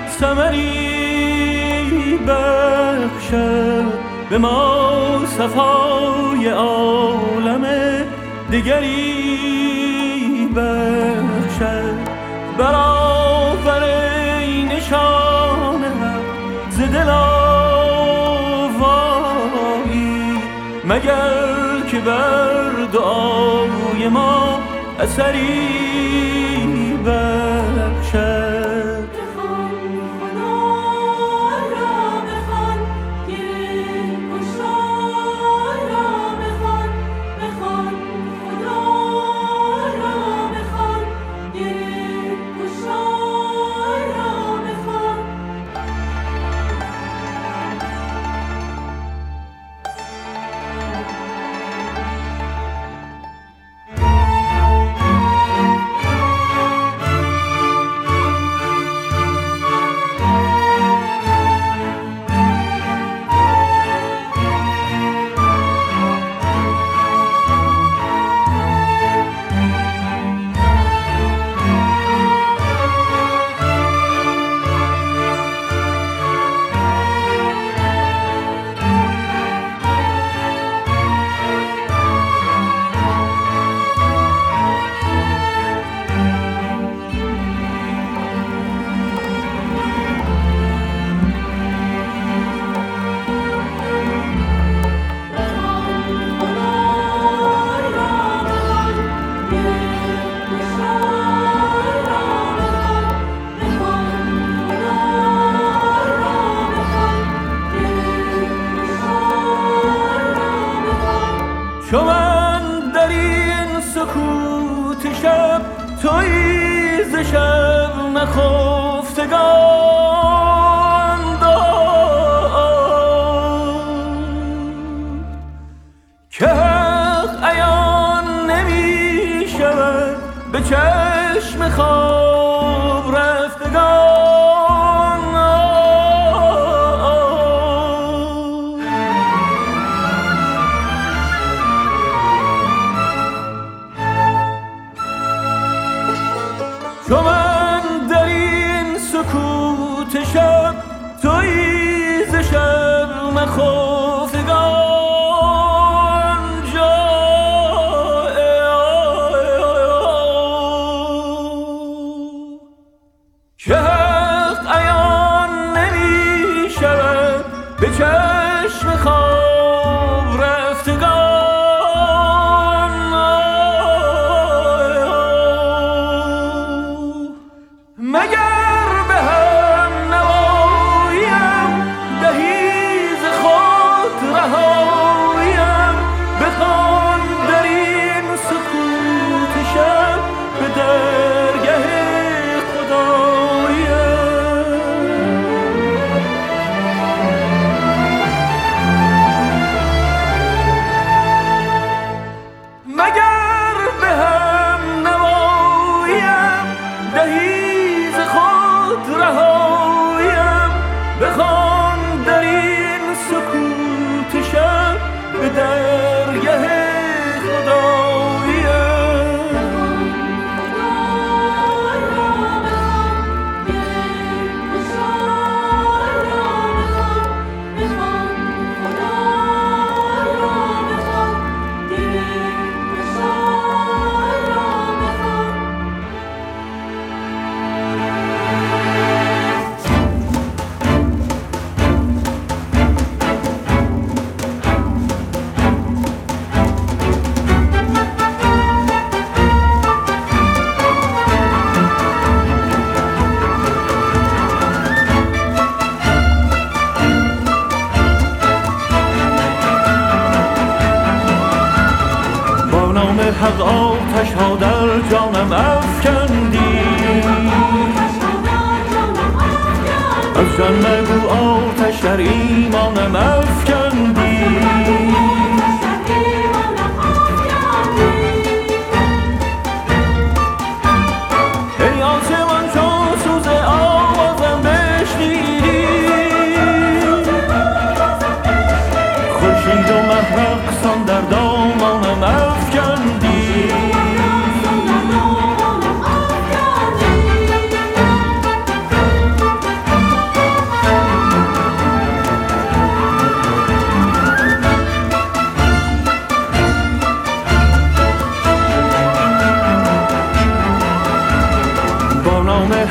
ثمری بخشد به ما صفای عالم دگری بخشد برآفرین نشان حق ز دل آوایی مگر که بر دعای ما اثری بخشد. چو من در این سکوت شب تویی ز شب نخفتگان داد که حق عیان نمی شود به چشم خواب رفتگان. چو من در این سکوت شب تویی ز شب نخفتگان که حق عیان نمی شود به چشم خواب رفتگان. مگر به هم نواییم دهی ز خود رهاییم بخوان در این سکوت شب به درگه خدایم. مگر به هم نواییم دهی رهایم بخوان در این سکوت شب به درگه خدایم. حق آتش ها در جانم افکندی از جان مگو آتش در ایمانم افکندی. ای آسمان چون سوز آوازم بشنیدی خورشید و مه رقصان در دامانم افکندی.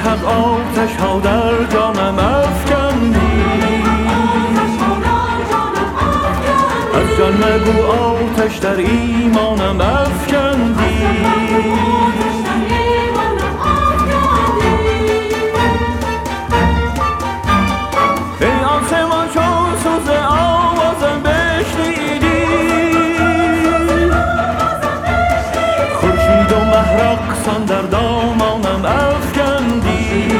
از آتش ها در جانم افکندی، از جان مگو آتش در ایمانم افکندی. ای آسمان چون سوز آوازم بشنیدی، خورشید و مه رقصان در دامانم افکندی.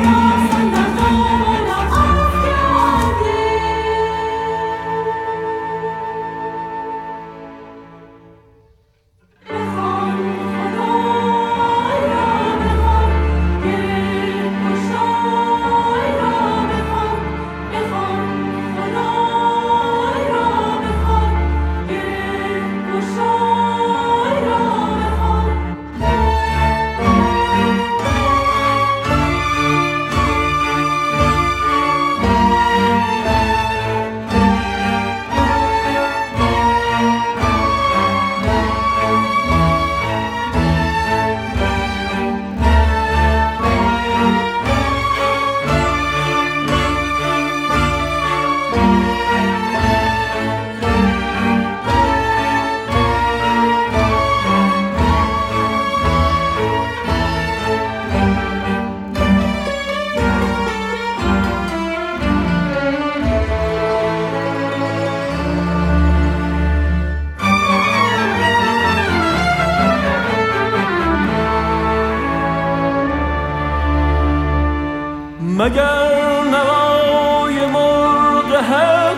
مگر نوای مرغ حق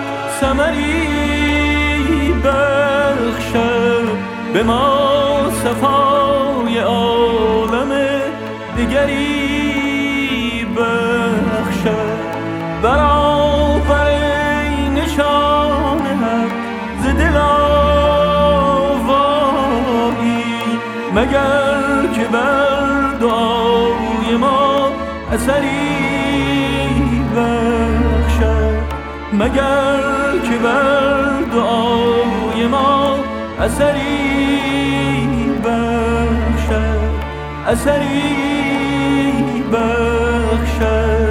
ثمری بخشد به ما صفای عالم دیگری بخشد، برآفرین نشان حق ز دل آوایی، مگر که بر دعای ما اثری بخشد، مگر که بر دعای ما اثری بخشد، اثری بخشد.